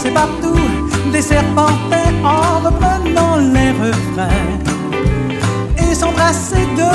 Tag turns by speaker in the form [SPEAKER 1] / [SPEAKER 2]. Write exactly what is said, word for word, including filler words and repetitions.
[SPEAKER 1] danser partout des serpentins en reprenant les refrains et s'embrasser de